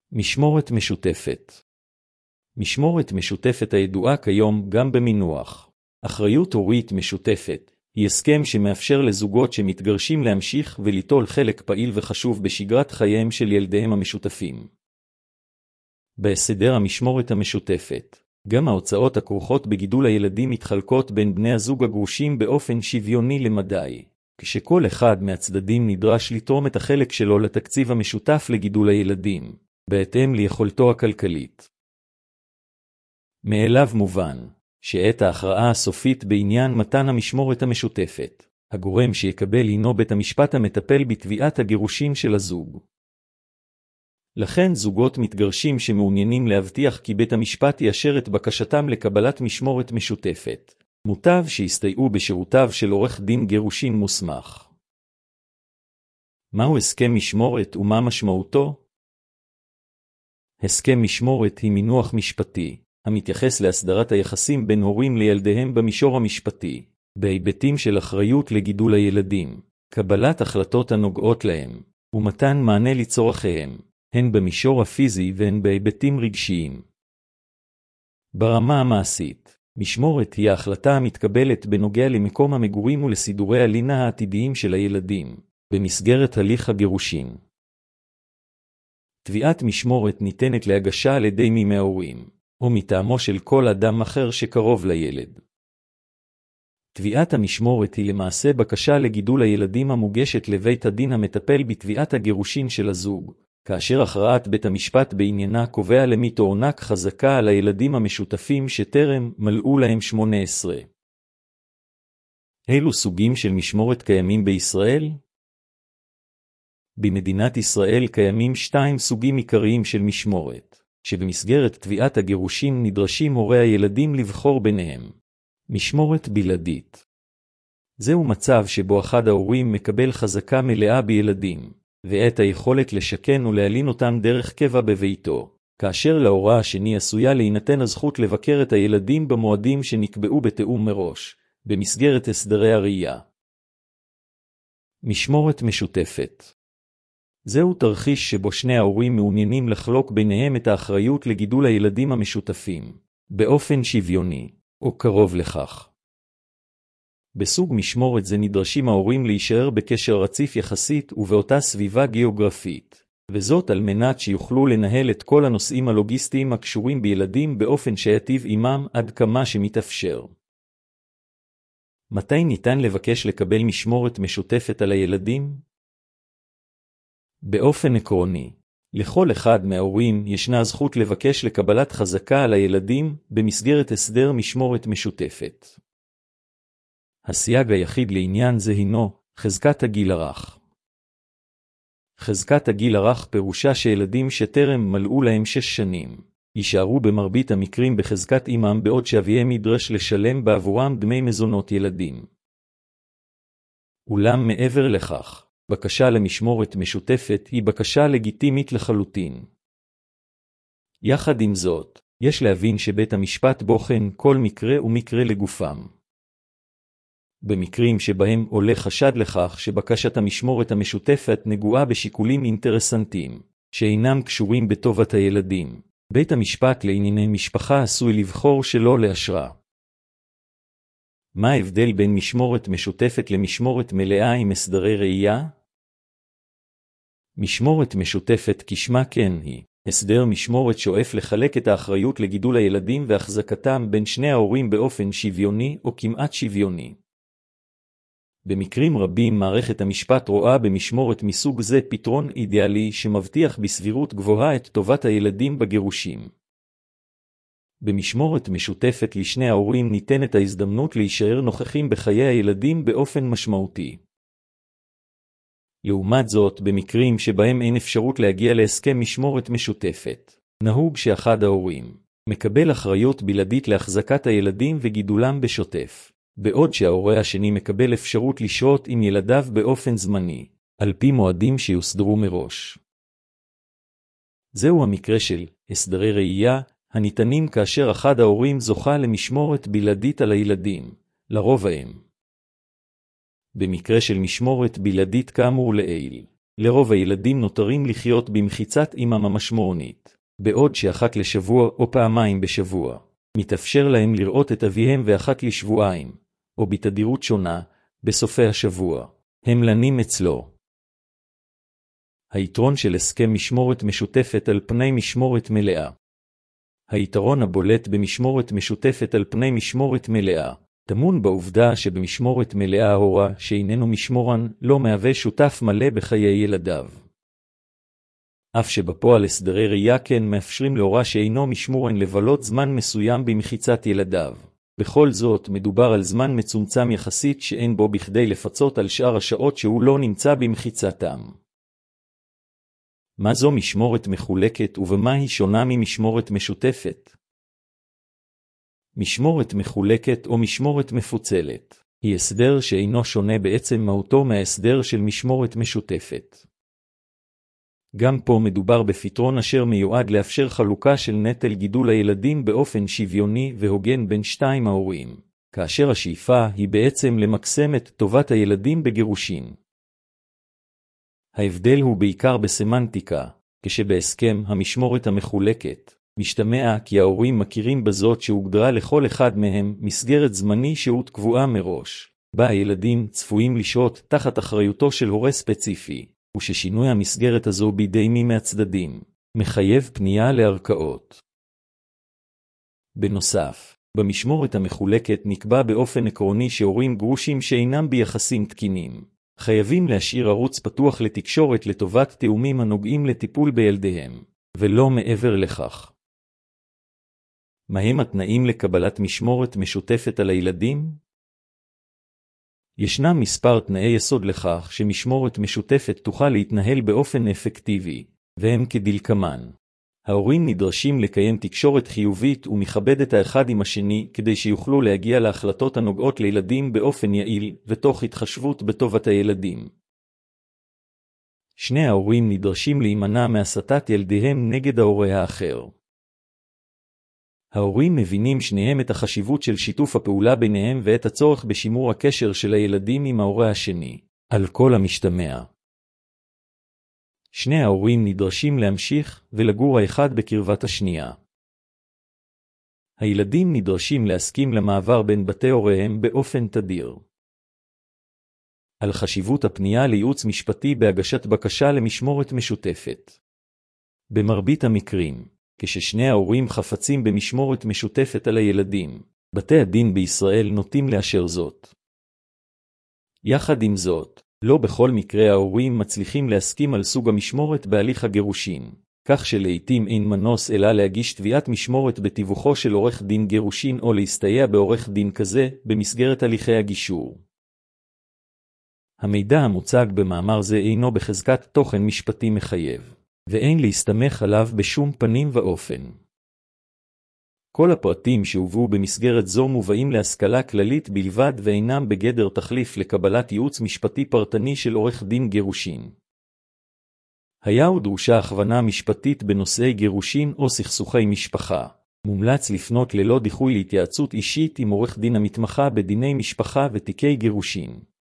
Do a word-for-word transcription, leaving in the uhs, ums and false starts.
משמורת משותפת. משמורת משותפת הידועה כיום גם במינוח. אחריות הורית משותפת היא הסכם שמאפשר לזוגות שמתגרשים להמשיך וליטול חלק פעיל וחשוב בשגרת חייהם של ילדיהם המשותפים. בהסדר המשמורת המשותפת, גם ההוצאות הכרוכות בגידול הילדים מתחלקות בין בני הזוג הגרושים באופן שוויוני למדי, כשכל אחד מהצדדים נדרש לתרום את החלק שלו לתקציב המשותף לגידול הילדים, בהתאם ליכולתו הכלכלית. מאליו מובן, שעת ההכרעה הסופית בעניין מתן המשמורת המשותפת, הגורם שיקבל הינו בית המשפט המטפל בתביעת הגירושין של הזוג. לכן זוגות מתגרשים שמעוניינים להבטיח כי בית המשפט יאשר את בקשתם לקבלת משמורת משותפת, מוטב שיסתייעו בשירותיו של עורך דין גירושין מוסמך. מהו הסכם משמורת ומה משמעותו? הסכם משמורת היא מינוח משפטי, המתייחס להסדרת היחסים בין הורים לילדיהם במישור המשפטי, בהיבטים של אחריות לגידול הילדים, קבלת החלטות הנוגעות להם, ומתן מענה לצורכיהם, הן במישור הפיזי והן בהיבטים רגשיים. ברמה המעשית, משמורת היא ההחלטה המתקבלת בנוגע למקום המגורים ולסידורי הלינה העתידיים של הילדים, במסגרת הליך הגירושין. תביעת משמורת ניתנת להגשה על ידי מי מההורים, או מטעמו של כל אדם אחר שקרוב לילד. תביעת המשמורת היא למעשה בקשה לגידול הילדים המוגשת לבית הדין המטפל בתביעת הגירושין של הזוג, כאשר הכרעת בית המשפט בעניינה קובע למי תוענק חזקה על הילדים המשותפים שטרם מלאו להם שמונה עשרה. אילו סוגים של משמורת קיימים בישראל? במדינת ישראל קיימים שתיים סוגים עיקריים של משמורת, שבמסגרת תביעת הגירושין נדרשים הורי הילדים לבחור ביניהם. משמורת בלעדית. זהו מצב שבו אחד ההורים מקבל חזקה מלאה בילדים, ואת היכולת לשכן ולהלין אותם דרך קבע בביתו, כאשר להורה השני עשויה להינתן הזכות לבקר את הילדים במועדים שנקבעו בתיאום מראש, במסגרת הסדרי הראייה. משמורת משותפת. זהו תרחיש שבו שני ההורים מעוניינים לחלוק ביניהם את האחריות לגידול הילדים המשותפים, באופן שוויוני, או קרוב לכך. בסוג משמורת זה נדרשים ההורים להישאר בקשר רציף יחסית ובאותה סביבה גיאוגרפית, וזאת על מנת שיוכלו לנהל את כל הנושאים הלוגיסטיים הקשורים בילדים באופן שיטיב עמם עד כמה שמתאפשר. מתי ניתן לבקש לקבל משמורת משותפת על הילדים? באופן עקרוני, לכל אחד מההורים ישנה זכות לבקש לקבלת חזקה על הילדים במסגרת הסדר משמורת משותפת. הסייג היחיד לעניין זה הינו חזקת הגיל הרך. חזקת הגיל הרך פירושה שילדים שטרם מלאו להם שש שנים, יישארו במרבית המקרים בחזקת אמם בעוד שאביהם ידרש לשלם בעבורם דמי מזונות ילדים. אולם מעבר לכך, בקשה למשמורת משותפת היא בקשה לגיטימית לחלוטין. יחד עם זאת, יש להבין שבית המשפט בוחן כל מקרה ומקרה לגופם. במקרים שבהם עולה חשד לכך שבקשת המשמורת המשותפת נגועה בשיקולים אינטרסנטיים, שאינם קשורים בטובת הילדים, בית המשפט לענייני משפחה עשוי לבחור שלא לאשרה. מה ההבדל בין משמורת משותפת למשמורת מלאה עם הסדרי ראייה? משמורת משותפת כשמה כן היא, הסדר משמורת שואף לחלק את האחריות לגידול הילדים והחזקתם בין שני ההורים באופן שוויוני או כמעט שוויוני. במקרים רבים מערכת המשפט רואה במשמורת מסוג זה פתרון אידיאלי שמבטיח בסבירות גבוהה את טובת הילדים בגירושים. במשמורת משותפת לשני ההורים ניתנת ההזדמנות להישאר נוכחים בחיי הילדים באופן משמעותי. לעומת זאת, במקרים שבהם אין אפשרות להגיע להסכם משמורת משותפת, נהוג שאחד ההורים מקבל אחריות בלעדית להחזקת הילדים וגידולם בשוטף, בעוד שההורה השני מקבל אפשרות לשהות עם ילדיו באופן זמני, על פי מועדים שיוסדרו מראש. זהו המקרה של הסדרי ראייה, הניתנים כאשר אחד ההורים זוכה למשמורת בלעדית על הילדים, לרוב האם. במקרה של משמורת בלעדית כאמור לעיל, לרוב הילדים נותרים לחיות במחיצת אמם המשמורנית, בעוד שאחת לשבוע או פעמיים בשבוע מתאפשר להם לראות את אביהם ואחת לשבועיים, או בתדירות שונה, בסופי השבוע. הם לנים אצלו. היתרון של הסכם משמורת משותפת על פני משמורת מלאה. היתרון הבולט במשמורת משותפת על פני משמורת מלאה טמון בעובדה שבמשמורת מלאה ההורה שאיננו משמורן לא מהווה שותף מלא בחיי ילדיו. אף שבפועל הסדרי ראייה כן מאפשרים להורה שאינו משמורן לבלות זמן מסוים במחיצת ילדיו. בכל זאת מדובר על זמן מצומצם יחסית שאין בו בכדי לפצות על שאר השעות שהוא לא נמצא במחיצתם. מה זו משמורת מחולקת ובמה היא שונה ממשמורת משותפת? משמורת מחולקת או משמורת מפוצלת היא הסדר שאינו שונה בעצם מהותו מההסדר של משמורת משותפת. גם פה מדובר בפתרון אשר מיועד לאפשר חלוקה של נטל גידול הילדים באופן שוויוני והוגן בין שתיים ההורים, כאשר השאיפה היא בעצם למקסם את טובת הילדים בגירושין. ההבדל הוא בעיקר בסמנטיקה, כשבהסכם המשמורת המחולקת משתמע כי ההורים מכירים בזאת שהוגדרה לכל אחד מהם מסגרת זמני שהות קבועה מראש, בה הילדים צפויים לשהות תחת אחריותו של הורה ספציפי, וששינוי המסגרת הזו בידי מי מהצדדים מחייב פנייה לערכאות. בנוסף, במשמורת המחולקת נקבע באופן עקרוני שהורים גרושים שאינם ביחסים תקינים חייבים להשאיר ערוץ פתוח לתקשורת לטובת תאומים הנוגעים לטיפול בילדיהם, ולא מעבר לכך. מהם התנאים לקבלת משמורת משותפת על הילדים? ישנם מספר תנאי יסוד לכך שמשמורת משותפת תוכל להתנהל באופן אפקטיבי, והם כדלקמן. ההורים נדרשים לקיים תקשורת חיובית ומכבדת האחד עם השני כדי שיוכלו להגיע להחלטות הנוגעות לילדים באופן יעיל ותוך התחשבות בטובת הילדים. שני ההורים נדרשים להימנע מהסתת ילדיהם נגד ההורה האחר. ההורים מבינים שניהם את החשיבות של שיתוף הפעולה ביניהם ואת הצורך בשימור הקשר של הילדים עם ההורה השני, על כל המשתמע. שני ההורים נדרשים להמשיך ולגור האחד בקרבת השנייה. הילדים נדרשים להסכים למעבר בין בתי הוריהם באופן תדיר. על חשיבות הפנייה לייעוץ משפטי בהגשת בקשה למשמורת משותפת. במרבית המקרים, כששני ההורים חפצים במשמורת משותפת על הילדים, בתי הדין בישראל נוטים לאשר זאת. יחד עם זאת, לא בכל מקרה ההורים מצליחים להסכים על סוג המשמורת בהליך הגירושין, כך שלעיתים אין מנוס אלא להגיש תביעת משמורת בתיווכו של עורך דין גירושין או להסתייע בעורך דין כזה במסגרת הליכי הגישור. המידע המוצג במאמר זה אינו בחזקת תוכן משפטי מחייב, ואין להסתמך עליו בשום פנים ואופן. כל הפרטים שהובאו במסגרת זו מובאים להשכלה כללית בלבד ואינם בגדר תחליף לקבלת ייעוץ משפטי פרטני של עורך דין גירושין. היה ודרושה הכוונה משפטית בנושאי גירושין או סכסוכי משפחה. מומלץ לפנות ללא דיחוי להתייעצות אישית עם עורך דין המתמחה בדיני משפחה ותיקי גירושין.